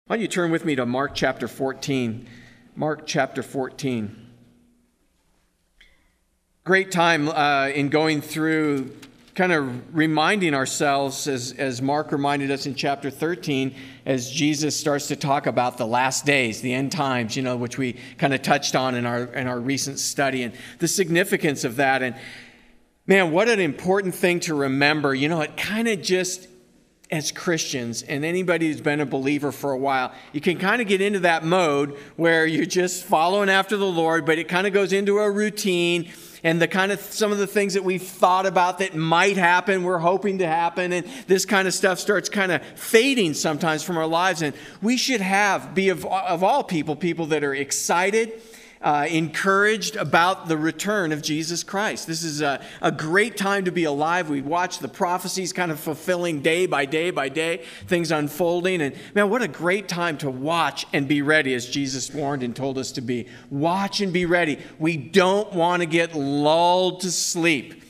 Why don't you turn with me to Mark chapter 14? Mark chapter 14. Great time in going through, kind of reminding ourselves, as Mark reminded us in chapter 13, as Jesus starts to talk about the last days, the end times, which we kind of touched on in our recent study, and the significance of that. And man, what an important thing to remember. It kind of just, as Christians, and anybody who's been a believer for a while, you can kind of get into that mode where you're just following after the Lord, but it kind of goes into a routine, and the kind of some of the things that we've thought about that might happen, we're hoping to happen, and this kind of stuff starts kind of fading sometimes from our lives. And we should be of all people that are excited, encouraged about the return of Jesus Christ. This is a great time to be alive. We watch the prophecies kind of fulfilling day by day by day, things unfolding. And man, what a great time to watch and be ready, as Jesus warned and told us to be. Watch and be ready. We don't want to get lulled to sleep.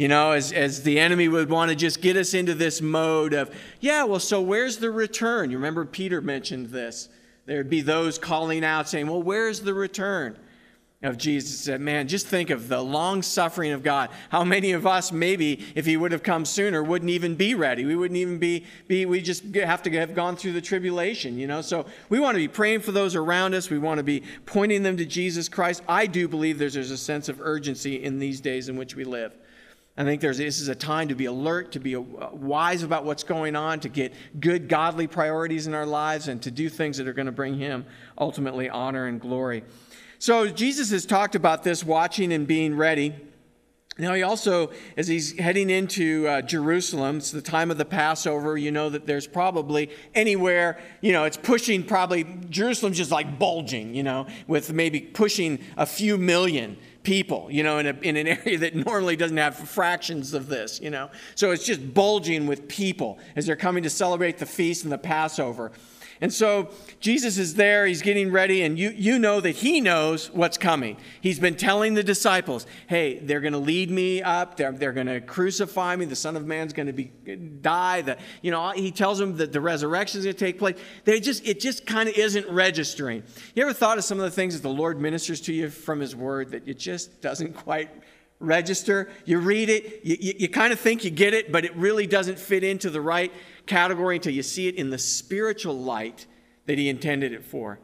As the enemy would want to just get us into this mode of, so where's the return? You remember Peter mentioned this. There'd be those calling out saying, well, where's the return of Jesus? Said, man, just think of the long suffering of God. How many of us, maybe, if he would have come sooner, wouldn't even be ready? We wouldn't even we just have to have gone through the tribulation, So we want to be praying for those around us. We want to be pointing them to Jesus Christ. I do believe there's a sense of urgency in these days in which we live. I think this is a time to be alert, to be wise about what's going on, to get good, godly priorities in our lives, and to do things that are going to bring him ultimately honor and glory. So Jesus has talked about this, watching and being ready. Now he also, as he's heading into Jerusalem, it's the time of the Passover, that there's probably anywhere, it's pushing probably, Jerusalem's just like bulging, with maybe pushing a few million people, in an area that normally doesn't have fractions of this, So it's just bulging with people as they're coming to celebrate the feast and the Passover. And so Jesus is there, he's getting ready, and you know that he knows what's coming. He's been telling the disciples, hey, they're going to lead me up, they're going to crucify me, the Son of Man's going to die. He tells them that the resurrection is going to take place. It just kind of isn't registering. You ever thought of some of the things that the Lord ministers to you from his word that it just doesn't quite register? You read it, you kind of think you get it, but it really doesn't fit into the right category until you see it in the spiritual light that he intended it for.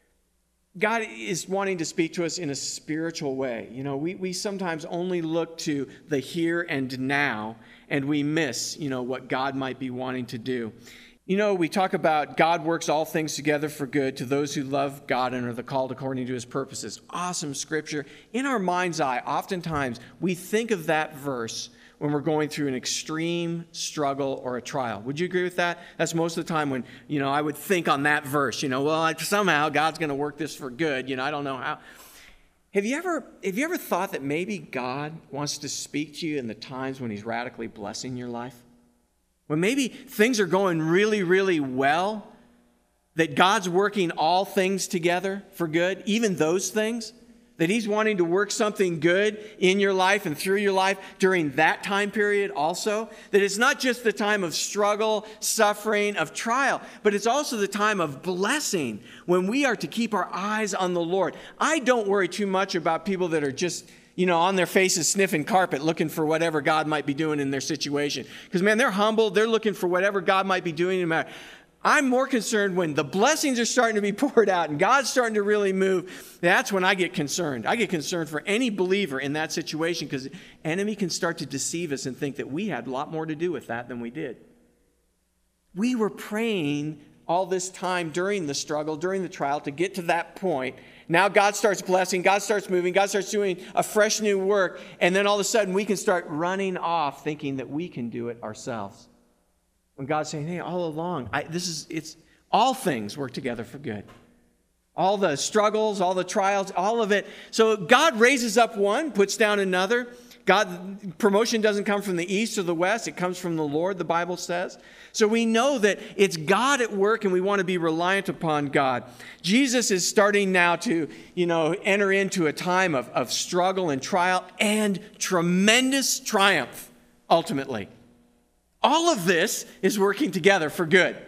God is wanting to speak to us in a spiritual way. We sometimes only look to the here and now, and we miss, what God might be wanting to do. We talk about God works all things together for good to those who love God and are the called according to his purposes. Awesome scripture. In our mind's eye, oftentimes we think of that verse when we're going through an extreme struggle or a trial. Would you agree with that? That's most of the time when, I would think on that verse, somehow God's going to work this for good. I don't know how. Have you ever thought that maybe God wants to speak to you in the times when he's radically blessing your life? When maybe things are going really, really well, that God's working all things together for good, even those things, that he's wanting to work something good in your life and through your life during that time period also. That it's not just the time of struggle, suffering, of trial, but it's also the time of blessing when we are to keep our eyes on the Lord. I don't worry too much about people that are just on their faces sniffing carpet looking for whatever God might be doing in their situation. Because, man, they're humble. They're looking for whatever God might be doing no matter. I'm more concerned when the blessings are starting to be poured out and God's starting to really move. That's when I get concerned. I get concerned for any believer in that situation because the enemy can start to deceive us and think that we had a lot more to do with that than we did. We were praying all this time during the struggle, during the trial, to get to that point. Now God starts blessing, God starts moving, God starts doing a fresh new work, and then all of a sudden we can start running off thinking that we can do it ourselves. When God's saying, hey, all along, it's all things work together for good. All the struggles, all the trials, all of it. So God raises up one, puts down another. Promotion doesn't come from the east or the west. It comes from the Lord, the Bible says. So we know that it's God at work and we want to be reliant upon God. Jesus is starting now to, enter into a time of struggle and trial and tremendous triumph, ultimately. All of this is working together for good.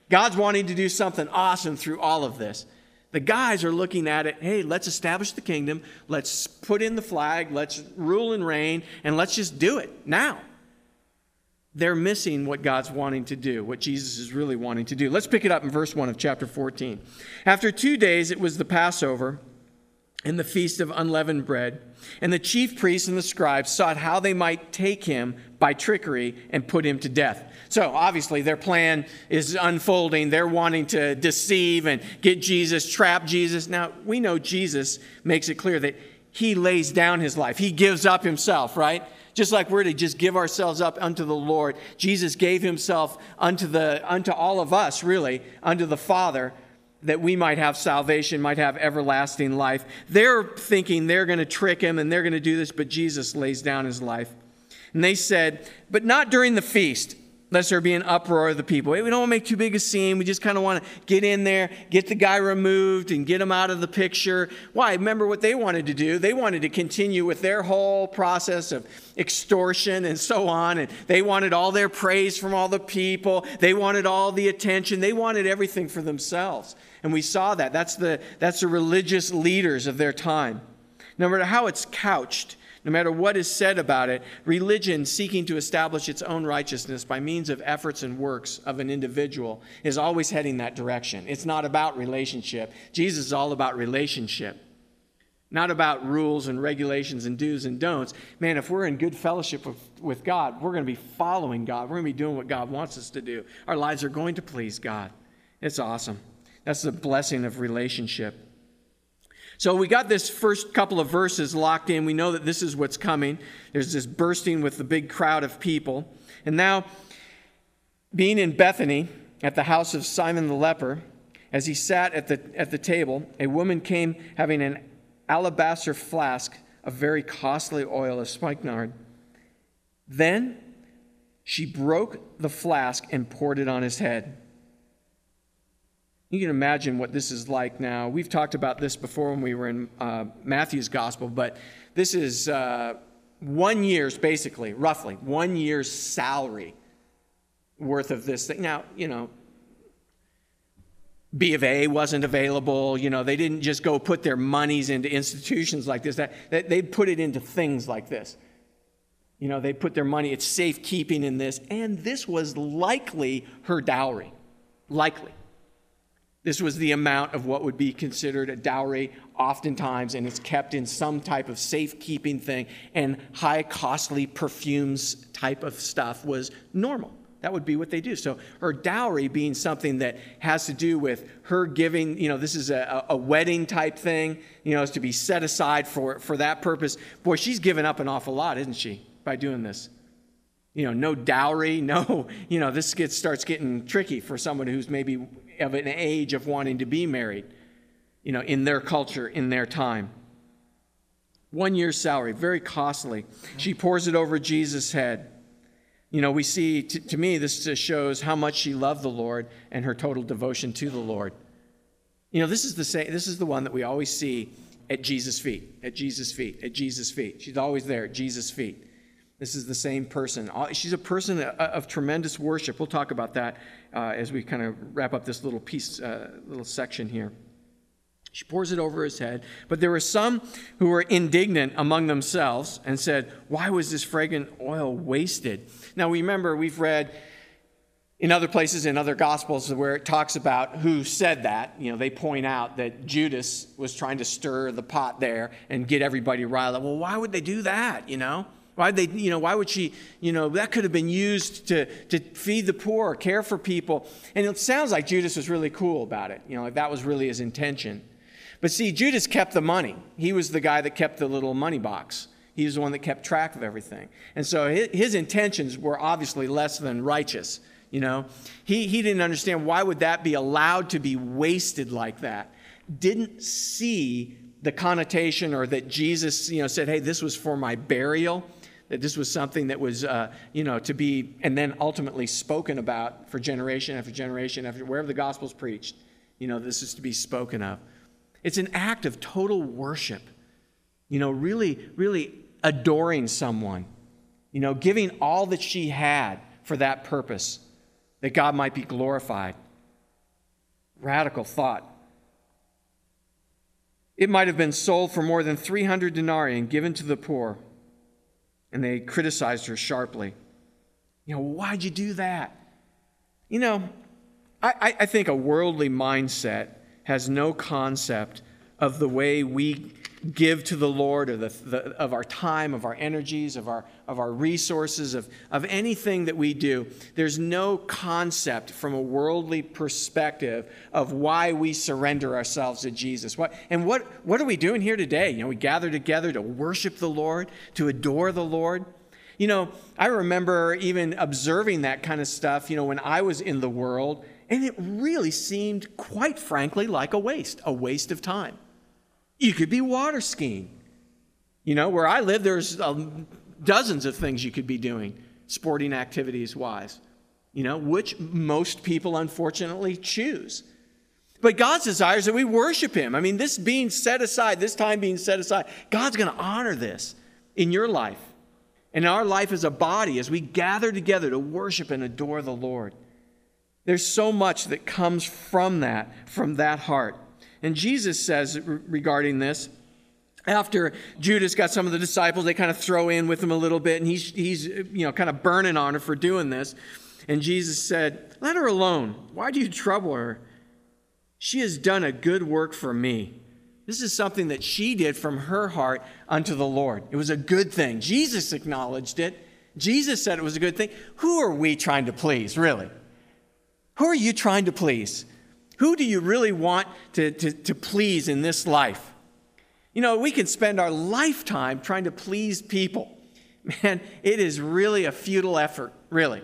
God's wanting to do something awesome through all of this. The guys are looking at it, hey, let's establish the kingdom, let's put in the flag, let's rule and reign, and let's just do it now. They're missing what God's wanting to do, what Jesus is really wanting to do. Let's pick it up in verse 1 of chapter 14. After 2 days, it was the Passover and the feast of unleavened bread, and the chief priests and the scribes sought how they might take him by trickery and put him to death. So obviously their plan is unfolding. They're wanting to deceive and get Jesus, trap Jesus. Now we know Jesus makes it clear that he lays down his life. He gives up himself, right? Just like we're to just give ourselves up unto the Lord. Jesus gave himself unto all of us, really, unto the Father, that we might have salvation, might have everlasting life. They're thinking they're going to trick him and they're going to do this, but Jesus lays down his life. And they said, but not during the feast, lest there be an uproar of the people. We don't want to make too big a scene. We just kind of want to get in there, get the guy removed, and get him out of the picture. Why? Remember what they wanted to do. They wanted to continue with their whole process of extortion and so on. And they wanted all their praise from all the people. They wanted all the attention. They wanted everything for themselves. And we saw that. That's the religious leaders of their time. No matter how it's couched, no matter what is said about it, religion seeking to establish its own righteousness by means of efforts and works of an individual is always heading that direction. It's not about relationship. Jesus is all about relationship, not about rules and regulations and do's and don'ts. Man, if we're in good fellowship with God, we're going to be following God. We're going to be doing what God wants us to do. Our lives are going to please God. It's awesome. That's the blessing of relationship. So we got this first couple of verses locked in. We know that this is what's coming. There's this bursting with the big crowd of people. And now, being in Bethany at the house of Simon the leper, as he sat at the table, a woman came having an alabaster flask of very costly oil of spikenard. Then she broke the flask and poured it on his head. You can imagine what this is like now. We've talked about this before when we were in Matthew's gospel, but this is 1 year's, basically, roughly, 1 year's salary worth of this thing. Now, B of A wasn't available. They didn't just go put their monies into institutions like this. They put it into things like this. They put their money, it's safekeeping in this, and this was likely her dowry. Likely. This was the amount of what would be considered a dowry oftentimes, and it's kept in some type of safekeeping thing, and high costly perfumes type of stuff was normal. That would be what they do. So her dowry being something that has to do with her giving, this is a wedding type thing, is to be set aside for that purpose. Boy, she's given up an awful lot, isn't she, by doing this? No dowry, this starts getting tricky for someone who's maybe of an age of wanting to be married, in their culture, in their time. 1 year's salary, very costly. She pours it over Jesus' head. We see, to me, this just shows how much she loved the Lord and her total devotion to the Lord. This is the one that we always see at Jesus' feet, at Jesus' feet, at Jesus' feet. She's always there at Jesus' feet. This is the same person. She's a person of tremendous worship. We'll talk about that as we kind of wrap up this little piece, little section here. She pours it over his head. But there were some who were indignant among themselves and said, why was this fragrant oil wasted? Now, remember, we've read in other places, in other Gospels, where it talks about who said that. They point out that Judas was trying to stir the pot there and get everybody riled up. Well, why would they do that, Why would she, that could have been used to feed the poor or care for people. And it sounds like Judas was really cool about it. Like that was really his intention. But see, Judas kept the money. He was the guy that kept the little money box. He was the one that kept track of everything. And so his intentions were obviously less than righteous. He didn't understand why would that be allowed to be wasted like that. Didn't see the connotation, or that Jesus, said, hey, this was for my burial. That this was something that was, to be, and then ultimately spoken about for generation after generation after wherever the gospel's preached. This is to be spoken of. It's an act of total worship. Really, really adoring someone. Giving all that she had for that purpose, that God might be glorified. Radical thought. It might have been sold for more than 300 denarii and given to the poor. And they criticized her sharply. Why'd you do that? I think a worldly mindset has no concept of the way we give to the Lord, or of our time, of our energies, of our resources, of anything that we do. There's no concept from a worldly perspective of why we surrender ourselves to Jesus. What are we doing here today? We gather together to worship the Lord, to adore the Lord. I remember even observing that kind of stuff, when I was in the world, and it really seemed, quite frankly, like a waste of time. You could be water skiing. Where I live, there's dozens of things you could be doing, sporting activities-wise, which most people, unfortunately, choose. But God's desire is that we worship Him. This time being set aside, God's going to honor this in your life and in our life as a body as we gather together to worship and adore the Lord. There's so much that comes from that heart. And Jesus says regarding this, after Judas got some of the disciples, they kind of throw in with him a little bit, and he's kind of burning on her for doing this. And Jesus said, "Let her alone. Why do you trouble her? She has done a good work for me." This is something that she did from her heart unto the Lord. It was a good thing. Jesus acknowledged it. Jesus said it was a good thing. Who are we trying to please, really? Who are you trying to please? Who do you really want to please in this life? We can spend our lifetime trying to please people. Man, it is really a futile effort, really.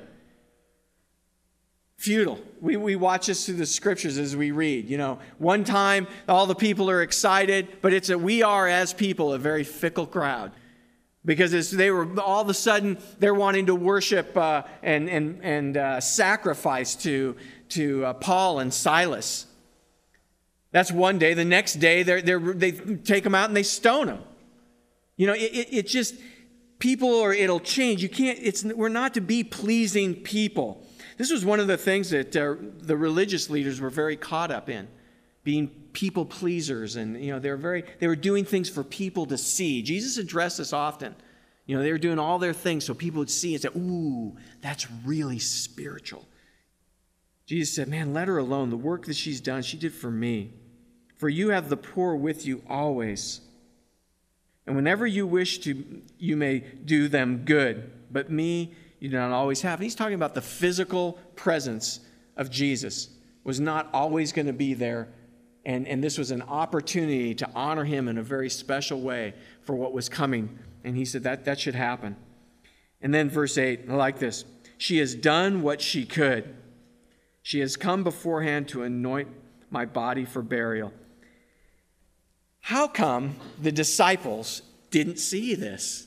Futile. We watch this through the scriptures as we read. One time all the people are excited, but we are as people a very fickle crowd. Because all of a sudden they're wanting to worship and sacrifice to Paul and Silas. That's one day. The next day they take them out and they stone them. It just people, or it'll change. You can't. We're not to be pleasing people. This was one of the things that the religious leaders were very caught up in, being people pleasers, and they were doing things for people to see. Jesus addressed this often. They were doing all their things so people would see and say, "Ooh, that's really spiritual." Jesus said, "Man, let her alone. The work that she's done, she did for me. For you have the poor with you always. And whenever you wish to, you may do them good. But me, you do not always have." And he's talking about the physical presence of Jesus was not always going to be there. And this was an opportunity to honor him in a very special way for what was coming. And he said that should happen. And then verse 8, I like this. She has done what she could. She has come beforehand to anoint my body for burial. How come the disciples didn't see this?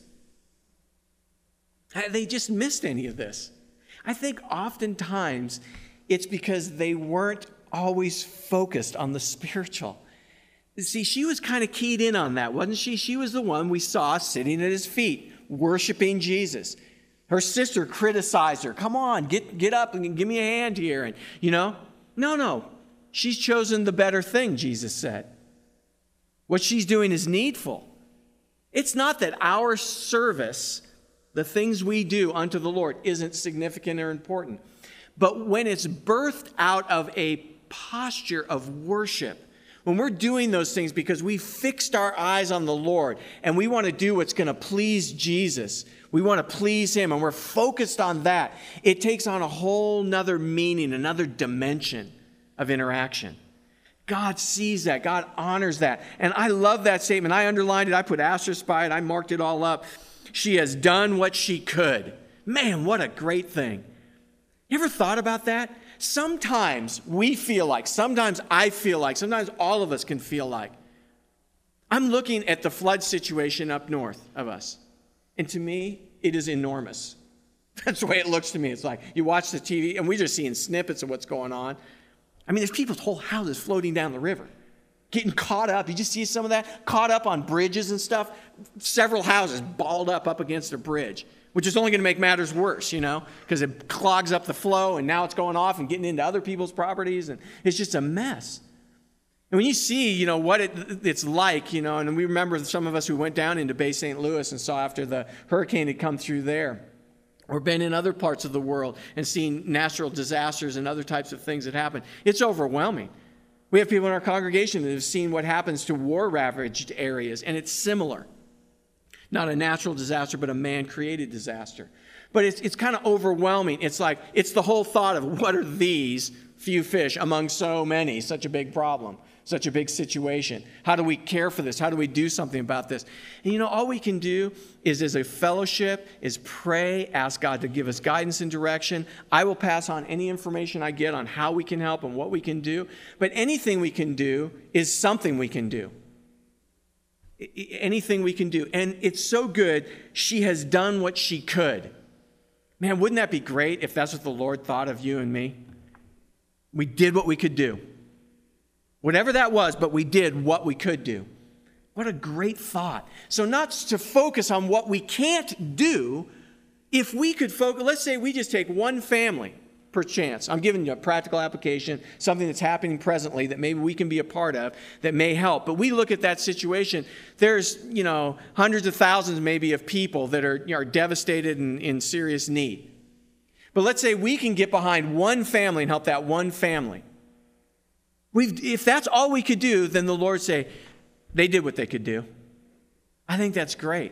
They just missed any of this. I think oftentimes it's because they weren't always focused on the spiritual. See, she was kind of keyed in on that, wasn't she? She was the one we saw sitting at his feet, worshiping Jesus. Her sister criticized her. "Come on, get up and give me a hand here." And, no. She's chosen the better thing, Jesus said. What she's doing is needful. It's not that our service, the things we do unto the Lord, isn't significant or important. But when it's birthed out of a posture of worship, when we're doing those things because we fixed our eyes on the Lord and we want to do what's going to please Jesus, we want to please him, and we're focused on that, it takes on a whole nother meaning, another dimension of interaction. God sees that. God honors that. And I love that statement. I underlined it. I put asterisks by it. I marked it all up. She has done what she could. Man, what a great thing. You ever thought about that? Sometimes we feel like, sometimes I feel like, sometimes all of us can feel like, I'm looking at the flood situation up north of us. And to me, it is enormous. That's the way it looks to me. It's like you watch the TV and we're just seeing snippets of what's going on. There's people's whole houses floating down the river, getting caught up. You just see some of that? Caught up on bridges and stuff. Several houses balled up against a bridge. which is only going to make matters worse, because it clogs up the flow, and now it's going off and getting into other people's properties, and it's just a mess. And when you see, what it's like, and we remember some of us who went down into Bay St. Louis and saw after the hurricane had come through there, or been in other parts of the world and seen natural disasters and other types of things that happen. It's overwhelming. We have people in our congregation that have seen what happens to war-ravaged areas, and it's similar. Not a natural disaster, but a man-created disaster. But it's kind of overwhelming. It's like, it's the whole thought of what are these few fish among so many, such a big problem, such a big situation. How do we care for this? How do we do something about this? And all we can do is, as a fellowship, is pray, ask God to give us guidance and direction. I will pass on any information I get on how we can help and what we can do. But anything we can do is something we can do. Anything we can do. And it's so good, she has done what she could. Man, wouldn't that be great if that's what the Lord thought of you and me? We did what we could do. Whatever that was, but we did what we could do. What a great thought. So not to focus on what we can't do, if we could focus, let's say we just take one family per chance. I'm giving you a practical application, something that's happening presently that maybe we can be a part of that may help. But we look at that situation, there's, hundreds of thousands maybe of people that are devastated and in serious need. But let's say we can get behind one family and help that one family. If that's all we could do, then the Lord say, they did what they could do. I think that's great.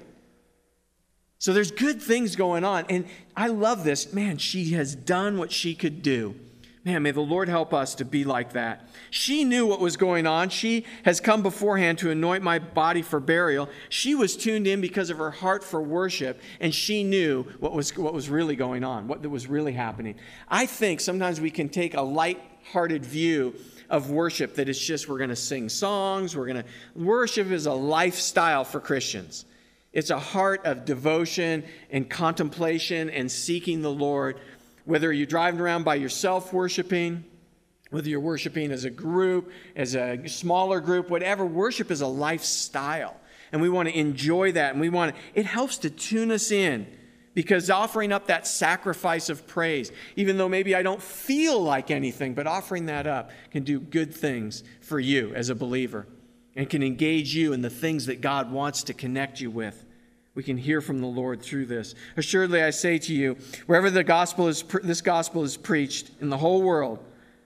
So there's good things going on. And I love this. Man, she has done what she could do. Man, may the Lord help us to be like that. She knew what was going on. She has come beforehand to anoint my body for burial. She was tuned in because of her heart for worship, and she knew what was really going on, what was really happening. I think sometimes we can take a light-hearted view of worship, that it's just we're going to sing songs. Worship is a lifestyle for Christians. It's a heart of devotion and contemplation and seeking the Lord. Whether you're driving around by yourself worshiping, whether you're worshiping as a group, as a smaller group, whatever, worship is a lifestyle. And we want to enjoy that. And it helps to tune us in, because offering up that sacrifice of praise, even though maybe I don't feel like anything, but offering that up can do good things for you as a believer and can engage you in the things that God wants to connect you with. We can hear from the Lord through this. Assuredly, I say to you, wherever this gospel is preached in the whole world,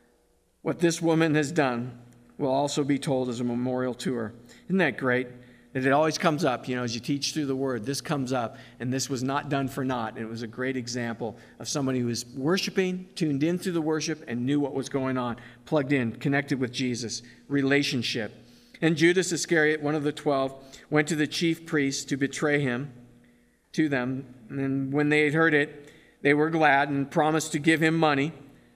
what this woman has done will also be told as a memorial to her. Isn't that great? That it always comes up, as you teach through the Word, this comes up, and this was not done for naught. And it was a great example of somebody who was worshiping, tuned in through the worship, and knew what was going on, plugged in, connected with Jesus, relationship. And Judas Iscariot, one of the 12, went to the chief priests to betray him to them. And when they had heard it, they were glad and promised to give him money.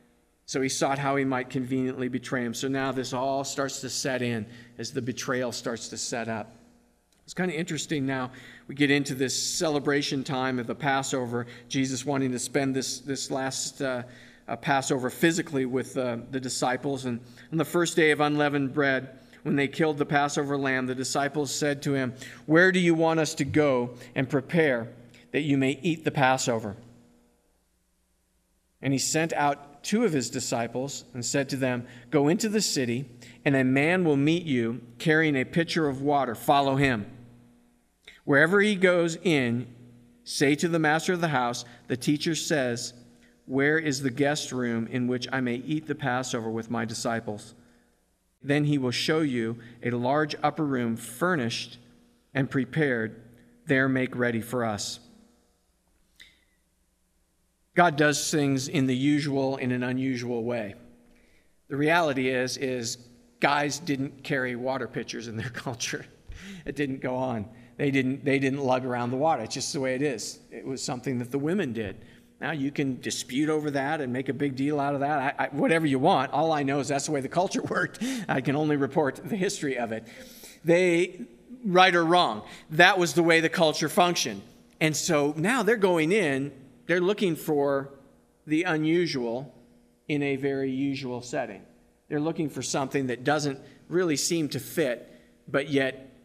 So he sought how he might conveniently betray him. So now this all starts to set in as the betrayal starts to set up. It's kind of interesting now. We get into this celebration time of the Passover, Jesus wanting to spend this last Passover physically with the disciples. And on the first day of unleavened bread, when they killed the Passover lamb, the disciples said to him, "Where do you want us to go and prepare that you may eat the Passover?" And he sent out 2 of his disciples and said to them, "Go into the city, and a man will meet you carrying a pitcher of water. Follow him. Wherever he goes in, say to the master of the house, 'The teacher says, where is the guest room in which I may eat the Passover with my disciples?' Then he will show you a large upper room furnished and prepared. There make ready for us." God does things in the usual, in an unusual way. The reality is guys didn't carry water pitchers in their culture. It didn't go on. They didn't lug around the water. It's just the way it is. It was something that the women did. Now you can dispute over that and make a big deal out of that. Whatever you want. All I know is that's the way the culture worked. I can only report the history of it. Right or wrong, that was the way the culture functioned. And so now they're going in, they're looking for the unusual in a very usual setting. They're looking for something that doesn't really seem to fit, but yet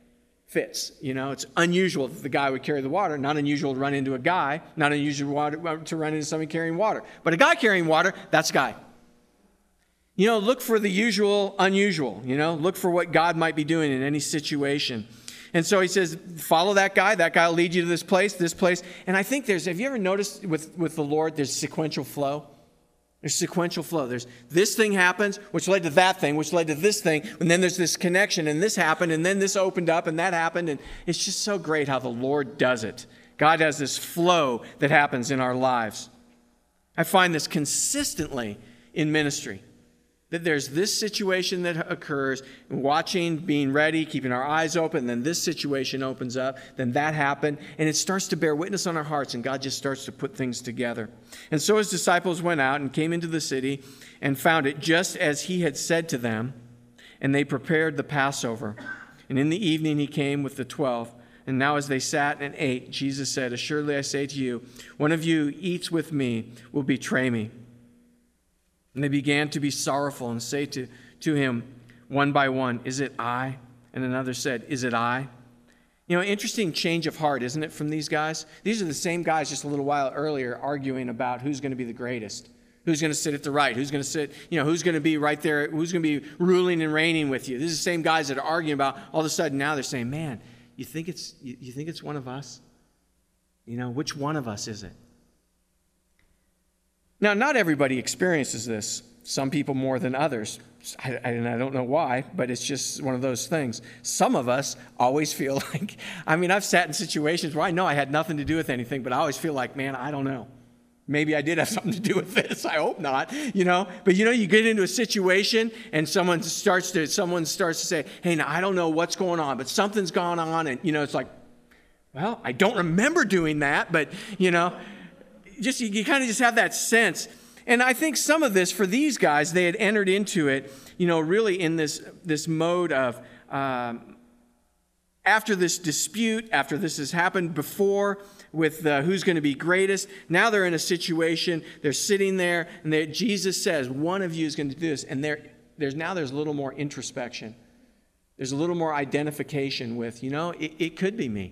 fits. It's unusual that the guy would carry the water. Not unusual to run into a guy. Not unusual to run into somebody carrying water. But a guy carrying water, that's a guy. Look for the usual, unusual. Look for what God might be doing in any situation. And so he says, follow that guy. That guy will lead you to this place. And I think have you ever noticed with the Lord, there's sequential flow? There's sequential flow. There's this thing happens, which led to that thing, which led to this thing. And then there's this connection, and this happened, and then this opened up, and that happened. And it's just so great how the Lord does it. God has this flow that happens in our lives. I find this consistently in ministry. That there's this situation that occurs, watching, being ready, keeping our eyes open, then this situation opens up, then that happened, and it starts to bear witness on our hearts, and God just starts to put things together. And so his disciples went out and came into the city and found it just as he had said to them, and they prepared the Passover. And in the evening he came with the 12. And now as they sat and ate, Jesus said, "Assuredly I say to you, one of you eats with me will betray me." And they began to be sorrowful and say to him one by one, "Is it I?" And another said, "Is it I?" Interesting change of heart, isn't it, from these guys? These are the same guys just a little while earlier arguing about who's going to be the greatest, who's going to sit at the right, who's going to sit, who's going to be right there, who's going to be ruling and reigning with you. These are the same guys that are arguing about, all of a sudden now they're saying, man, you think it's one of us? Which one of us is it? Now, not everybody experiences this. Some people more than others. And I don't know why, but it's just one of those things. Some of us always feel like, I've sat in situations where I know I had nothing to do with anything, but I always feel like, man, I don't know. Maybe I did have something to do with this. I hope not, But you get into a situation and someone starts to say, hey, now I don't know what's going on, but something's gone on. And, it's like, well, I don't remember doing that, but, you kind of just have that sense. And I think some of this, for these guys, they had entered into it, really in this mode of, after this dispute, after this has happened before with who's going to be greatest, now they're in a situation, they're sitting there, and Jesus says, one of you is going to do this. And there's a little more introspection. There's a little more identification with, it could be me.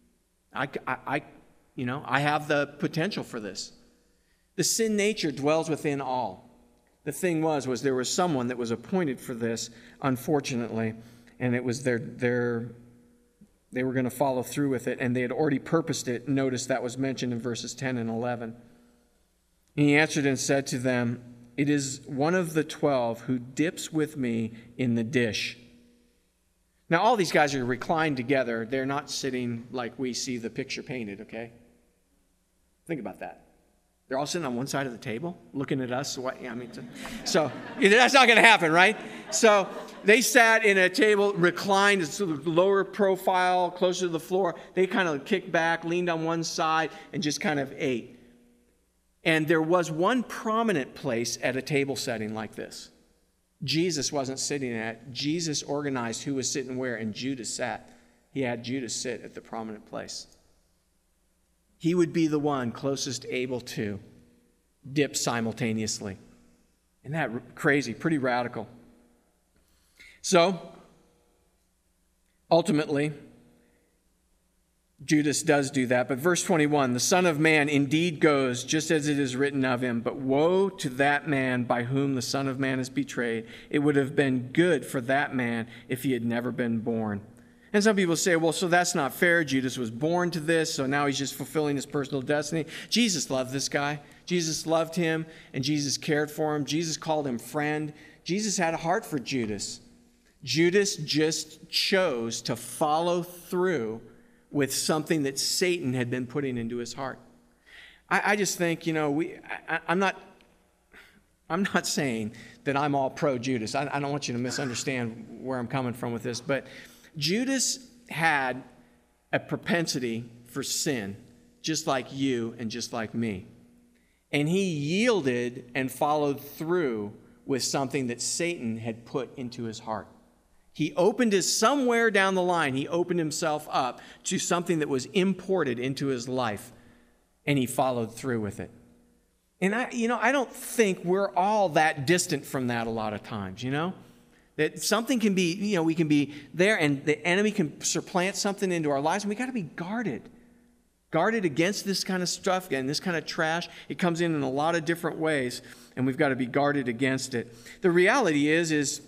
I have the potential for this. The sin nature dwells within all. The thing was there was someone that was appointed for this, unfortunately, and it was they were going to follow through with it, and they had already purposed it. Notice that was mentioned in verses 10 and 11. And he answered and said to them, "It is one of the 12 who dips with me in the dish." Now, all these guys are reclined together. They're not sitting like we see the picture painted, okay? Think about that. They're all sitting on one side of the table, looking at us. So that's not going to happen, right? So they sat in a table, reclined, sort of lower profile, closer to the floor. They kind of kicked back, leaned on one side, and just kind of ate. And there was one prominent place at a table setting like this. Jesus wasn't sitting at it. Jesus organized who was sitting where, and Judas sat. He had Judas sit at the prominent place. He would be the one closest able to dip simultaneously. Isn't that crazy? Pretty radical. So, ultimately, Judas does do that. But verse 21, the Son of Man indeed goes just as it is written of him, but woe to that man by whom the Son of Man is betrayed. It would have been good for that man if he had never been born. And some people say, well, so that's not fair. Judas was born to this, so now he's just fulfilling his personal destiny. Jesus loved this guy. Jesus loved him, and Jesus cared for him. Jesus called him friend. Jesus had a heart for Judas. Judas just chose to follow through with something that Satan had been putting into his heart. I just think, I'm not saying that I'm all pro-Judas. I don't want you to misunderstand where I'm coming from with this, but Judas had a propensity for sin, just like you and just like me. And he yielded and followed through with something that Satan had put into his heart. He somewhere down the line, he opened himself up to something that was imported into his life, and he followed through with it. And I don't think we're all that distant from that a lot of times, That something can be, we can be there and the enemy can supplant something into our lives, and we got to be guarded. Guarded against this kind of stuff and this kind of trash. It comes in a lot of different ways, and we've got to be guarded against it. The reality is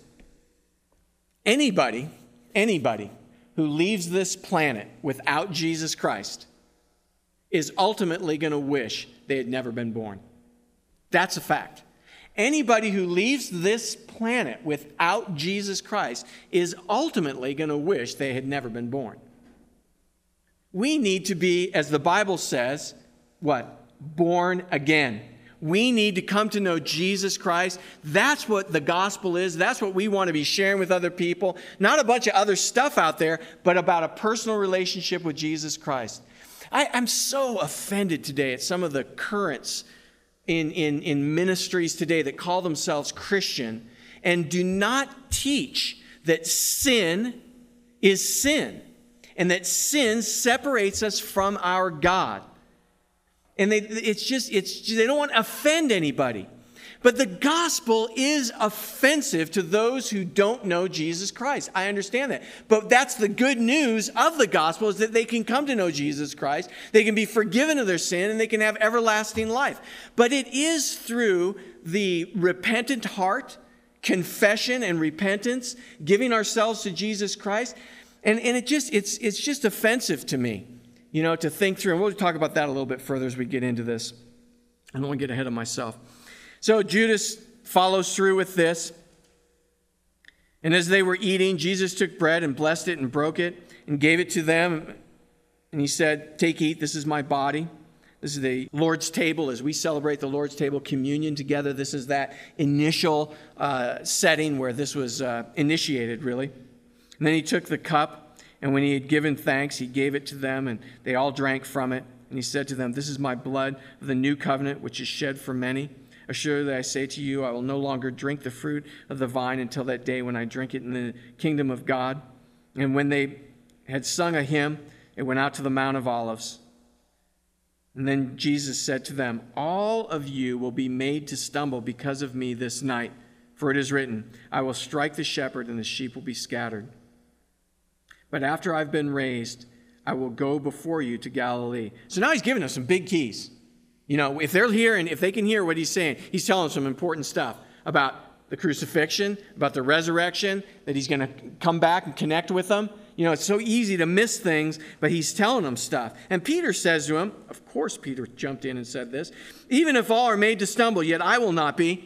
anybody who leaves this planet without Jesus Christ is ultimately going to wish they had never been born. That's a fact. Anybody who leaves this planet without Jesus Christ is ultimately going to wish they had never been born. We need to be, as the Bible says, what? Born again. We need to come to know Jesus Christ. That's what the gospel is. That's what we want to be sharing with other people. Not a bunch of other stuff out there, but about a personal relationship with Jesus Christ. I'm so offended today at some of the currents in ministries today that call themselves Christian and do not teach that sin is sin and that sin separates us from our God. And they don't want to offend anybody. But the gospel is offensive to those who don't know Jesus Christ. I understand that. But that's the good news of the gospel, is that they can come to know Jesus Christ. They can be forgiven of their sin, and they can have everlasting life. But it is through the repentant heart, confession and repentance, giving ourselves to Jesus Christ. And it's just offensive to me, to think through. And we'll talk about that a little bit further as we get into this. I don't want to get ahead of myself. So Judas follows through with this. And as they were eating, Jesus took bread and blessed it and broke it and gave it to them. And he said, "Take, eat, this is my body." This is the Lord's table as we celebrate the Lord's table, communion together. This is that initial setting where this was initiated, really. And then he took the cup, and when he had given thanks, he gave it to them, and they all drank from it. And he said to them, "This is my blood of the new covenant, which is shed for many. Assuredly, I say to you, I will no longer drink the fruit of the vine until that day when I drink it in the kingdom of God." And when they had sung a hymn, it went out to the Mount of Olives. And then Jesus said to them, "All of you will be made to stumble because of me this night. For it is written, I will strike the shepherd and the sheep will be scattered. But after I've been raised, I will go before you to Galilee." So now he's giving us some big keys. If they're here and if they can hear what he's saying, he's telling them some important stuff about the crucifixion, about the resurrection, that he's going to come back and connect with them. It's so easy to miss things, but he's telling them stuff. And Peter says to him, of course Peter jumped in and said this, "Even if all are made to stumble, yet I will not be."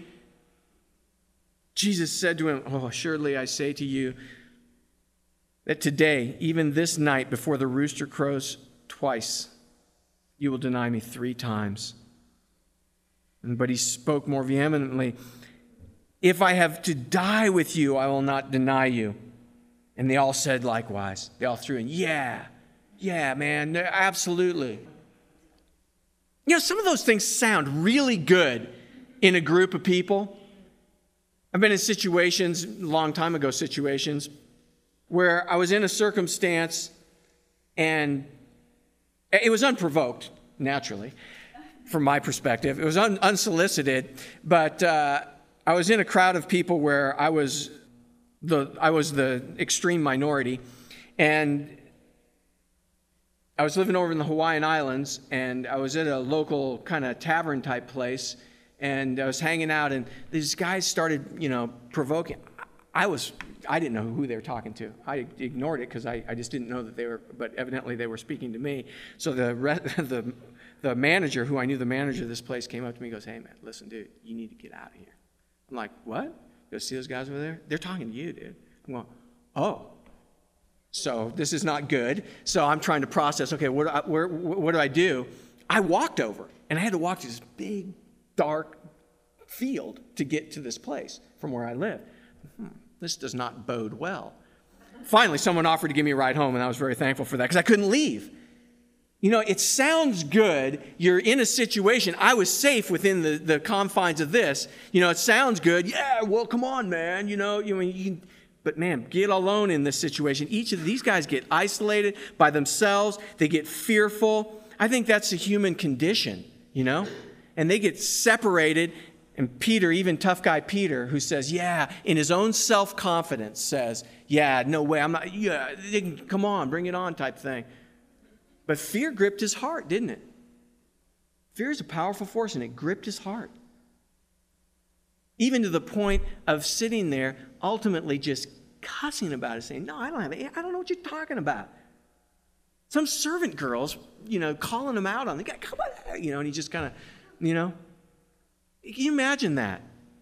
Jesus said to him, "Oh, assuredly I say to you that today, even this night, before the rooster crows twice, you will deny me 3 times. But he spoke more vehemently, "If I have to die with you, I will not deny you." And they all said likewise. They all threw in, yeah, man, absolutely. Some of those things sound really good in a group of people. I've been in situations, long time ago situations, where I was in a circumstance and it was unprovoked, naturally, from my perspective. It was unsolicited, but I was in a crowd of people where I was the extreme minority, and I was living over in the Hawaiian Islands, and I was at a local kind of tavern type place, and I was hanging out, and these guys started, provoking. I didn't know who they were talking to. I ignored it because I just didn't know that they were, but evidently they were speaking to me. So the manager, who I knew the manager of this place, came up to me and goes, "Hey, man, listen, dude, you need to get out of here." I'm like, "What?" He goes, "See those guys over there? They're talking to you, dude." I'm going, "Oh. So this is not good." So I'm trying to process, okay, what do I do? I walked over, and I had to walk to this big, dark field to get to this place from where I live. This does not bode well. Finally, someone offered to give me a ride home, and I was very thankful for that because I couldn't leave. It sounds good. You're in a situation. I was safe within the confines of this. It sounds good. Yeah, well, come on, man. But man, get alone in this situation. Each of these guys get isolated by themselves. They get fearful. I think that's a human condition, and they get separated. And Peter, even tough guy Peter, who says, yeah, in his own self-confidence says, yeah, no way, I'm not, yeah, come on, bring it on type thing. But fear gripped his heart, didn't it? Fear is a powerful force, and it gripped his heart. Even to the point of sitting there, ultimately just cussing about it, saying, no, I don't know what you're talking about. Some servant girls, calling him out on the guy, come on, and he just kind of, Can you imagine that?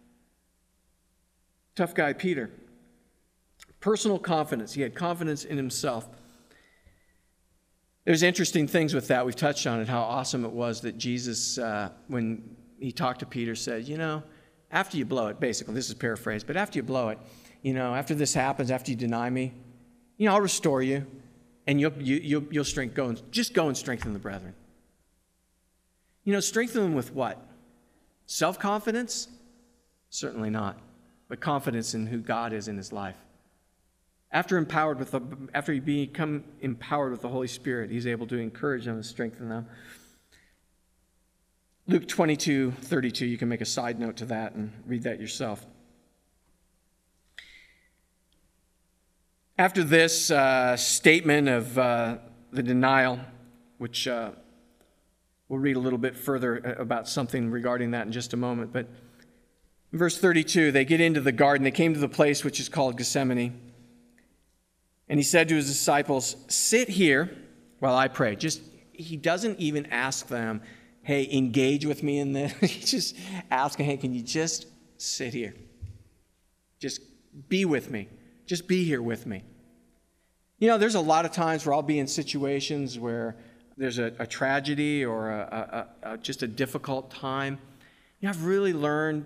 Tough guy Peter. Personal confidence. He had confidence in himself. There's interesting things with that. We've touched on it, how awesome it was that Jesus, when he talked to Peter, said, after you blow it, basically, this is paraphrased, but after you blow it, after this happens, after you deny me, I'll restore you, and you'll go and strengthen the brethren. Strengthen them with what? Self-confidence? Certainly not, but confidence in who God is in his life. After you become empowered with the Holy Spirit, he's able to encourage them and strengthen them. Luke 22:32, you can make a side note to that and read that yourself. After this statement of the denial, which we'll read a little bit further about something regarding that in just a moment, but in verse 32, they get into the garden. They came to the place which is called Gethsemane. And he said to his disciples, sit here while I pray. He doesn't even ask them, hey, engage with me in this. He's just asking, hey, can you just sit here? Just be with me. Just be here with me. There's a lot of times where I'll be in situations where there's a tragedy or just a difficult time. I've really learned,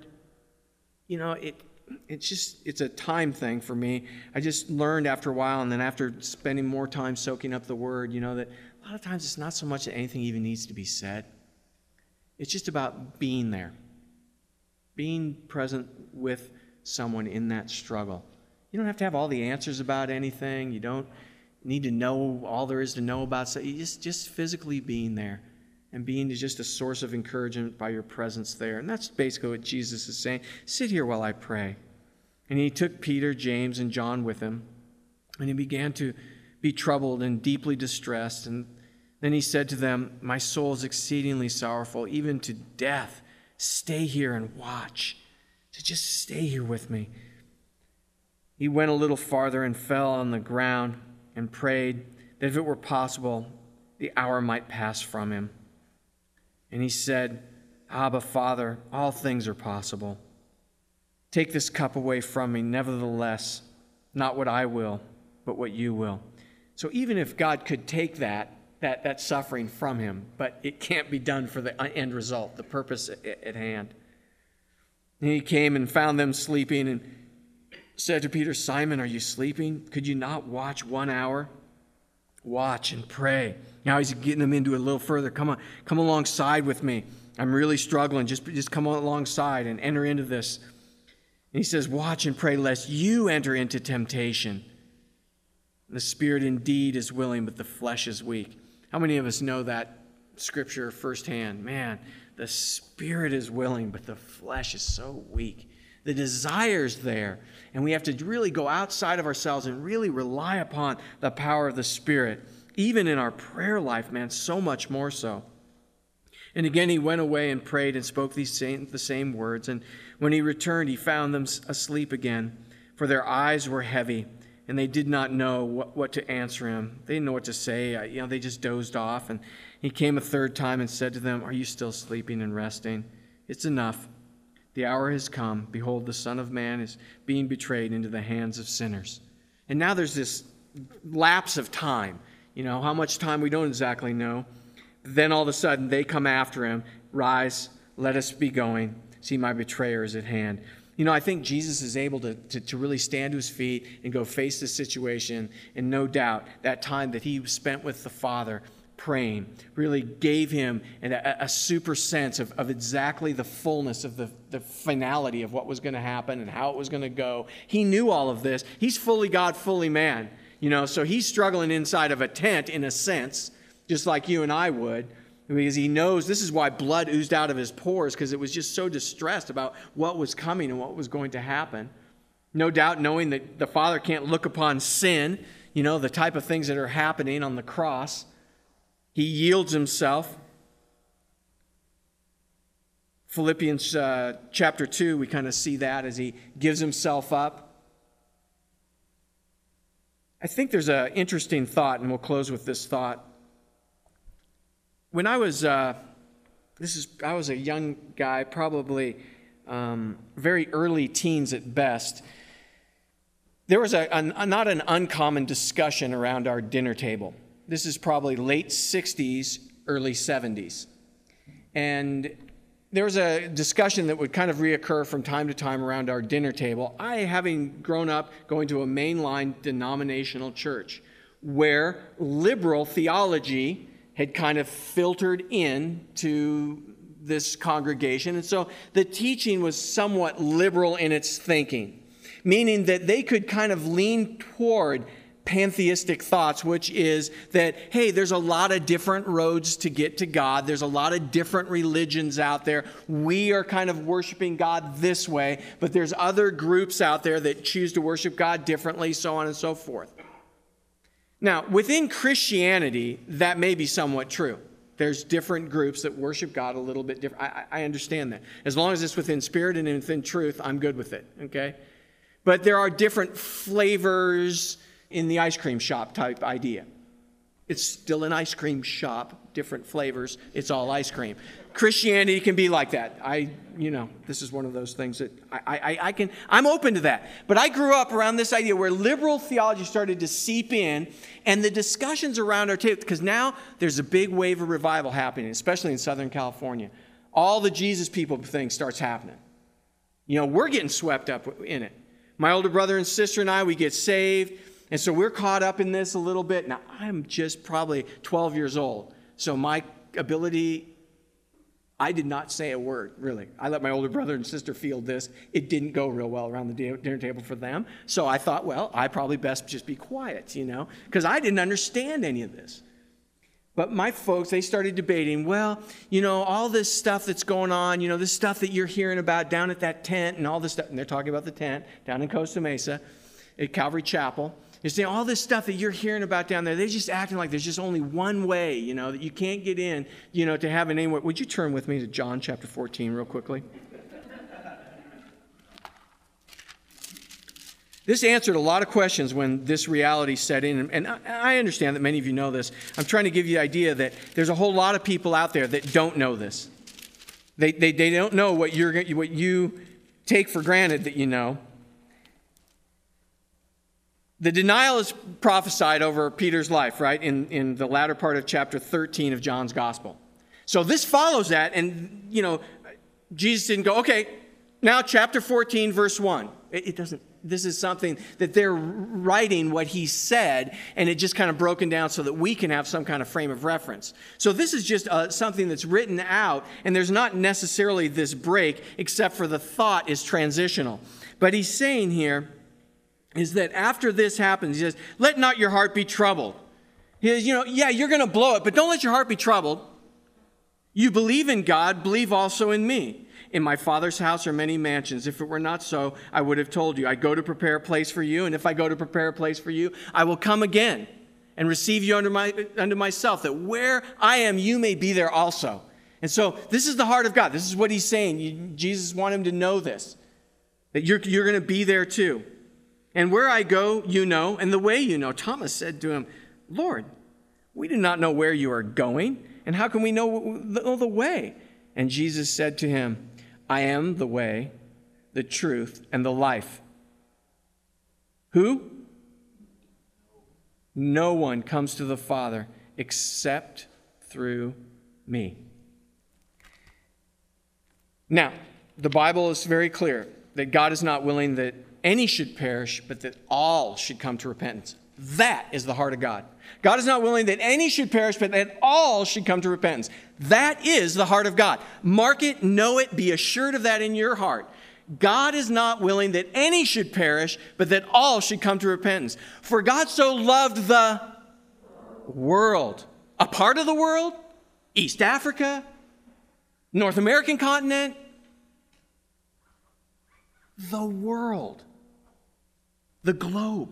it's a time thing for me. I just learned after a while, and then after spending more time soaking up the Word, that a lot of times it's not so much that anything even needs to be said. It's just about being there, being present with someone in that struggle. You don't have to have all the answers about anything. You don't need to know all there is to know about something. Just physically being there and being just a source of encouragement by your presence there. And that's basically what Jesus is saying. Sit here while I pray. And he took Peter, James, and John with him, and he began to be troubled and deeply distressed. And then he said to them, my soul is exceedingly sorrowful, even to death. Stay here and watch. So just stay here with me. He went a little farther and fell on the ground and prayed that if it were possible, the hour might pass from him. And he said, Abba, Father, all things are possible. Take this cup away from me, nevertheless, not what I will, but what you will. So even if God could take that suffering from him, but it can't be done for the end result, the purpose at hand. And he came and found them sleeping and said to Peter, Simon, are you sleeping? Could you not watch 1 hour? Watch and pray. Now he's getting them into it a little further. Come alongside with me. I'm really struggling. Just come alongside and enter into this. And he says, watch and pray lest you enter into temptation. The spirit indeed is willing, but the flesh is weak. How many of us know that scripture firsthand? Man, the spirit is willing, but the flesh is so weak. The desire's there, and we have to really go outside of ourselves and really rely upon the power of the Spirit, even in our prayer life, man, so much more so. And again, he went away and prayed and spoke the same words, and when he returned, he found them asleep again, for their eyes were heavy, and they did not know what to answer him. They didn't know what to say. They just dozed off, and he came a third time and said to them, are you still sleeping and resting? It's enough. The hour has come. Behold, the Son of Man is being betrayed into the hands of sinners. And now there's this lapse of time. How much time we don't exactly know. Then all of a sudden they come after him. Rise, let us be going. See, my betrayer is at hand. I think Jesus is able to really stand to his feet and go face the situation. And no doubt that time that he spent with the Father praying really gave him a super sense of exactly the fullness of the finality of what was going to happen and how it was going to go. He knew all of this. He's fully God, fully man. So he's struggling inside of a tent in a sense, just like you and I would. Because he knows this is why blood oozed out of his pores, because it was just so distressed about what was coming and what was going to happen. No doubt knowing that the Father can't look upon sin, the type of things that are happening on the cross. He yields himself. Philippians chapter 2, we kind of see that as he gives himself up. I think there's an interesting thought, and we'll close with this thought. When I was I was a young guy, probably very early teens at best. There was not an uncommon discussion around our dinner table. This is probably late 60s, early 70s. And there was a discussion that would kind of reoccur from time to time around our dinner table. I, having grown up going to a mainline denominational church where liberal theology had kind of filtered in to this congregation. And so the teaching was somewhat liberal in its thinking, meaning that they could kind of lean toward pantheistic thoughts, which is that, hey, there's a lot of different roads to get to God. There's a lot of different religions out there. We are kind of worshiping God this way, but there's other groups out there that choose to worship God differently, so on and so forth. Now, within Christianity, that may be somewhat true. There's different groups that worship God a little bit different. I understand that. As long as it's within spirit and within truth, I'm good with it, okay? But there are different flavors in the ice cream shop type idea. It's still an ice cream shop, different flavors. It's all ice cream. Christianity can be like that. This is one of those things that I'm open to that. But I grew up around this idea where liberal theology started to seep in, and the discussions around our table, because now there's a big wave of revival happening, especially in Southern California. All the Jesus people thing starts happening. We're getting swept up in it. My older brother and sister and I, we get saved, and so we're caught up in this a little bit. Now, I'm just probably 12 years old, so my ability, I did not say a word, really. I let my older brother and sister feel this. It didn't go real well around the dinner table for them. So I thought, well, I probably best just be quiet, because I didn't understand any of this. But my folks, they started debating, well, all this stuff that's going on, this stuff that you're hearing about down at that tent and all this stuff. And they're talking about the tent down in Costa Mesa at Calvary Chapel. They're saying all this stuff that you're hearing about down there, they're just acting like there's just only one way, that you can't get in, to heaven anywhere. Would you turn with me to John chapter 14 real quickly? This answered a lot of questions when this reality set in. And I understand that many of you know this. I'm trying to give you the idea that there's a whole lot of people out there that don't know this. They don't know what you take for granted that you know. The denial is prophesied over Peter's life, right, in the latter part of chapter 13 of John's gospel. So this follows that, and, Jesus didn't go, okay, now chapter 14, verse 1. It doesn't. This is something that they're writing what he said, and it just kind of broken down so that we can have some kind of frame of reference. So this is just something that's written out, and there's not necessarily this break, except for the thought is transitional. But he's saying here is that after this happens, he says, let not your heart be troubled. He says, you're going to blow it, but don't let your heart be troubled. You believe in God, believe also in me. In my Father's house are many mansions. If it were not so, I would have told you. I go to prepare a place for you, and if I go to prepare a place for you, I will come again and receive you unto myself, that where I am, you may be there also. And so this is the heart of God. This is what he's saying. Jesus wanted him to know this, that you're going to be there too. And where I go, you know, and the way you know. Thomas said to him, Lord, we do not know where you are going, and how can we know the way? And Jesus said to him, I am the way, the truth, and the life. Who? No one comes to the Father except through me. Now, the Bible is very clear that God is not willing that any should perish, but that all should come to repentance. That is the heart of God. God is not willing that any should perish, but that all should come to repentance. That is the heart of God. Mark it, know it, be assured of that in your heart. God is not willing that any should perish, but that all should come to repentance. For God so loved the world. A part of the world? East Africa, North American continent, the world, the globe.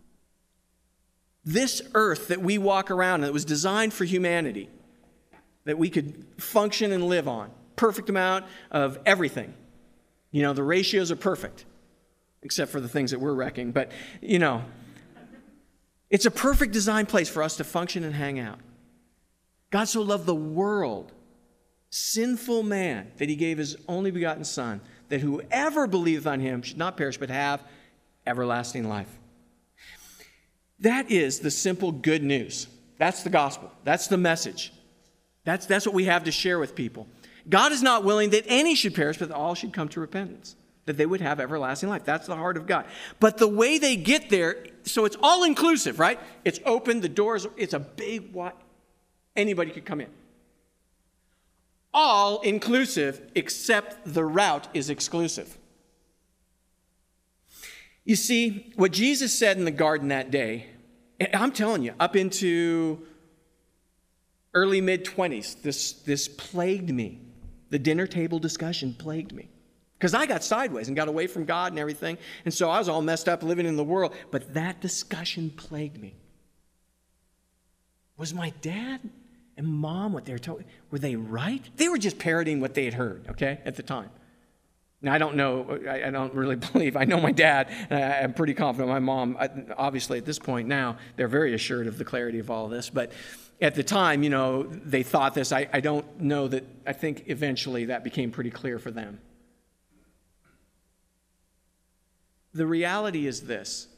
This earth that we walk around, that was designed for humanity, that we could function and live on. Perfect amount of everything. You know, the ratios are perfect, except for the things that we're wrecking. But, you know, it's a perfect design place for us to function and hang out. God so loved the world, sinful man, that he gave his only begotten Son, that whoever believeth on him should not perish but have everlasting life. That is the simple good news. That's the gospel. That's the message. That's what we have to share with people. God is not willing that any should perish, but that all should come to repentance, that they would have everlasting life. That's the heart of God. But the way they get there, so it's all inclusive, right? It's open, the doors, it's a big, wide, anybody could come in. All inclusive, except the route is exclusive. You see, what Jesus said in the garden that day, and I'm telling you, up into early mid-20s, this plagued me. The dinner table discussion plagued me. Because I got sideways and got away from God and everything. And so I was all messed up living in the world. But that discussion plagued me. Was my dad and mom, what they were telling, were they right? They were just parroting what they had heard, okay, at the time. Now, I don't know, I don't really believe, I know my dad, and I'm pretty confident my mom, obviously at this point now, they're very assured of the clarity of all this, but at the time, you know, they thought this. I don't know that, I think eventually that became pretty clear for them. The reality is this,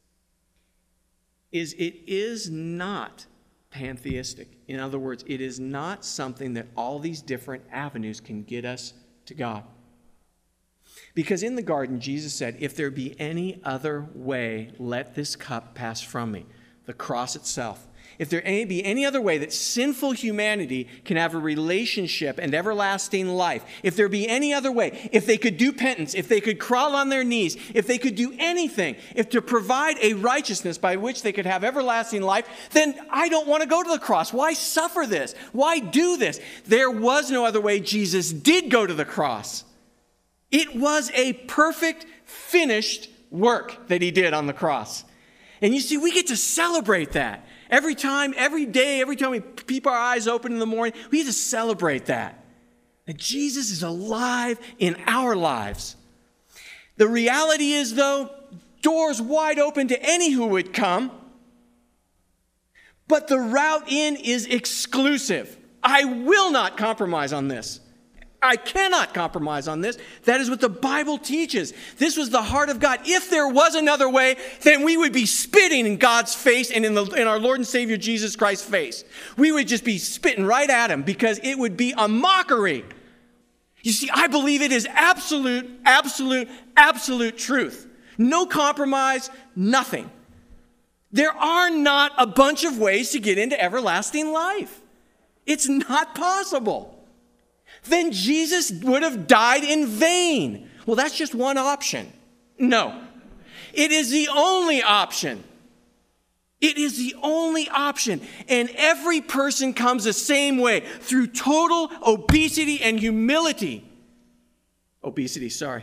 is it is not pantheistic. In other words, it is not something that all these different avenues can get us to God. Because in the garden, Jesus said, if there be any other way, let this cup pass from me. The cross itself. If there be any other way that sinful humanity can have a relationship and everlasting life, if there be any other way, if they could do penance, if they could crawl on their knees, if they could do anything, if to provide a righteousness by which they could have everlasting life, then I don't want to go to the cross. Why suffer this? Why do this? There was no other way. Jesus did go to the cross. It was a perfect, finished work that he did on the cross. And you see, we get to celebrate that. Every time, every day, every time we peep our eyes open in the morning, we get to celebrate that. That Jesus is alive in our lives. The reality is, though, doors wide open to any who would come. But the route in is exclusive. I will not compromise on this. I cannot compromise on this. That is what the Bible teaches. This was the heart of God. If there was another way, then we would be spitting in God's face and in our Lord and Savior Jesus Christ's face. We would just be spitting right at him because it would be a mockery. You see, I believe it is absolute truth. No compromise, nothing. There are not a bunch of ways to get into everlasting life. It's not possible. Then Jesus would have died in vain. Well, that's just one option. No. It is the only option. It is the only option. And every person comes the same way, through total obesity and humility. Obesity, sorry.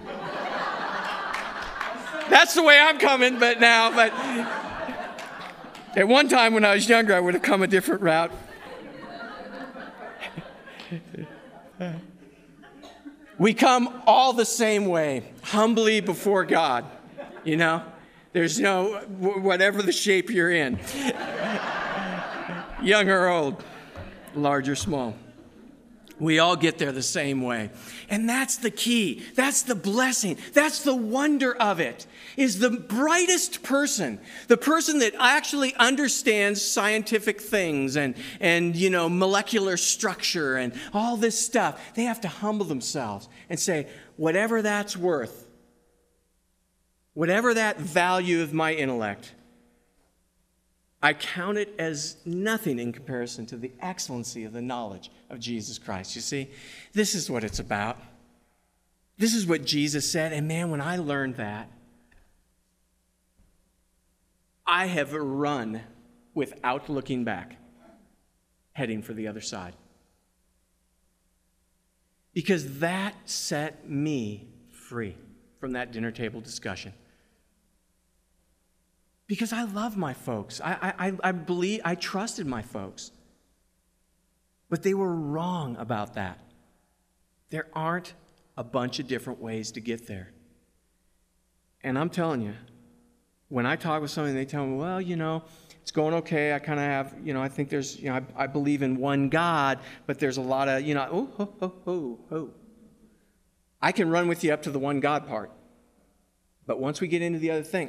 That's the way I'm coming, but at one time when I was younger, I would have come a different route. We come all the same way, humbly before God, you know. There's no, whatever the shape you're in, young or old, large or small. We all get there the same way. And that's the key. That's the blessing. That's the wonder of it, is the brightest person, the person that actually understands scientific things and you know, molecular structure and all this stuff. They have to humble themselves and say, whatever that's worth, whatever that value of my intellect, I count it as nothing in comparison to the excellency of the knowledge of Jesus Christ. You see, this is what it's about. This is what Jesus said. And man, when I learned that, I have run without looking back, heading for the other side. Because that set me free from that dinner table discussion. Because I love my folks. I trusted my folks. But they were wrong about that. There aren't a bunch of different ways to get there. And I'm telling you, when I talk with somebody, they tell me, well, it's going okay. I kind of have, I think there's, I believe in one God, but there's a lot of, I can run with you up to the one God part. But once we get into the other thing,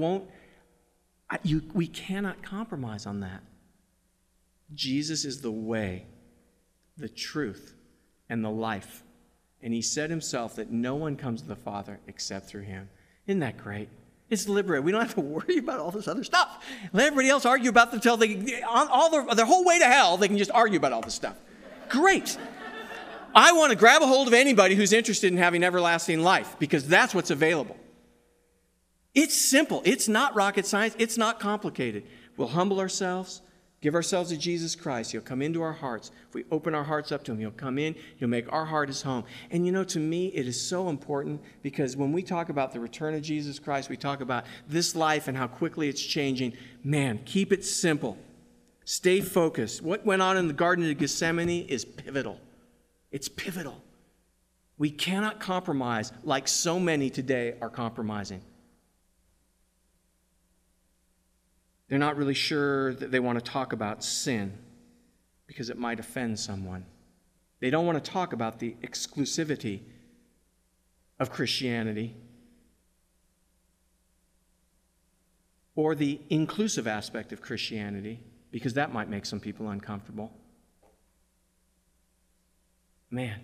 we cannot compromise on that. Jesus is the way, the truth, and the life. And he said himself that no one comes to the Father except through him. Isn't that great? It's liberating. We don't have to worry about all this other stuff. Let everybody else argue about them until their whole way to hell, they can just argue about all this stuff. Great. I want to grab a hold of anybody who's interested in having everlasting life, because that's what's available. It's simple. It's not rocket science. It's not complicated. We'll humble ourselves, give ourselves to Jesus Christ. He'll come into our hearts. If we open our hearts up to him, he'll come in. He'll make our heart his home. And to me, it is so important, because when we talk about the return of Jesus Christ, we talk about this life and how quickly it's changing. Man, keep it simple. Stay focused. What went on in the Garden of Gethsemane is pivotal. It's pivotal. We cannot compromise like so many today are compromising. They're not really sure that they want to talk about sin because it might offend someone. They don't want to talk about the exclusivity of Christianity or the inclusive aspect of Christianity, because that might make some people uncomfortable. Man,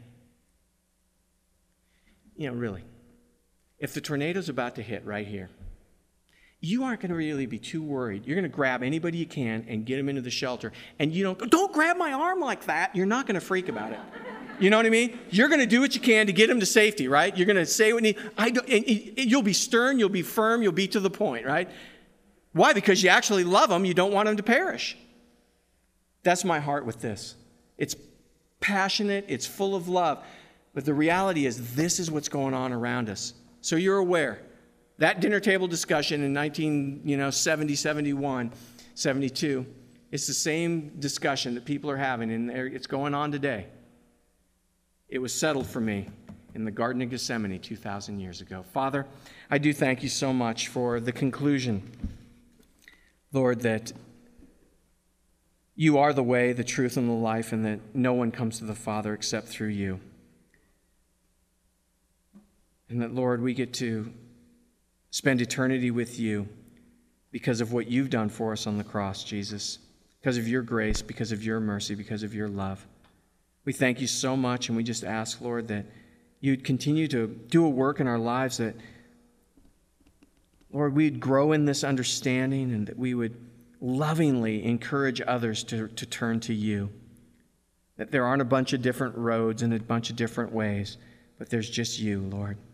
really, if the tornado's about to hit right here, you aren't going to really be too worried. You're going to grab anybody you can and get them into the shelter. And don't grab my arm like that. You're not going to freak about it. You know what I mean? You're going to do what you can to get them to safety, right? You're going to say what you need. You'll be stern, you'll be firm, you'll be to the point, right? Why? Because you actually love them. You don't want them to perish. That's my heart with this. It's passionate. It's full of love. But the reality is, this is what's going on around us. So you're aware. That dinner table discussion in 1970, 71, 72, it's the same discussion that people are having, and it's going on today. It was settled for me in the Garden of Gethsemane 2,000 years ago. Father, I do thank you so much for the conclusion, Lord, that you are the way, the truth, and the life, and that no one comes to the Father except through you. And that, Lord, we get to spend eternity with you because of what you've done for us on the cross, Jesus, because of your grace, because of your mercy, because of your love. We thank you so much, and we just ask, Lord, that you'd continue to do a work in our lives, that, Lord, we'd grow in this understanding, and that we would lovingly encourage others to turn to you. That there aren't a bunch of different roads and a bunch of different ways, but there's just you, Lord.